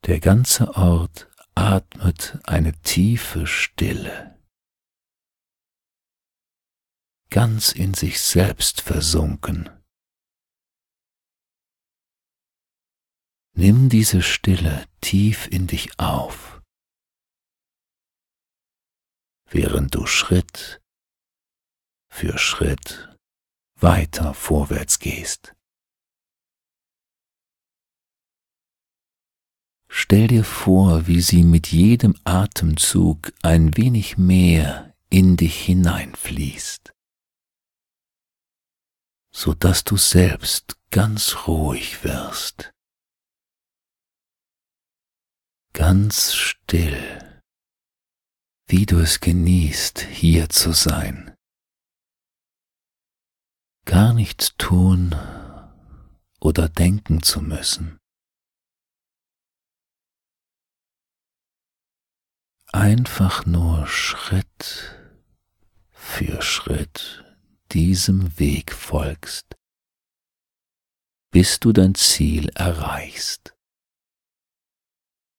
Der ganze Ort atmet eine tiefe Stille, ganz in sich selbst versunken. Nimm diese Stille tief in dich auf, während du Schritt für Schritt weiter vorwärts gehst. Stell dir vor, wie sie mit jedem Atemzug ein wenig mehr in dich hineinfließt, so dass du selbst ganz ruhig wirst, ganz still, wie du es genießt, hier zu sein, gar nichts tun oder denken zu müssen. Einfach nur Schritt für Schritt diesem Weg folgst, bis du dein Ziel erreichst.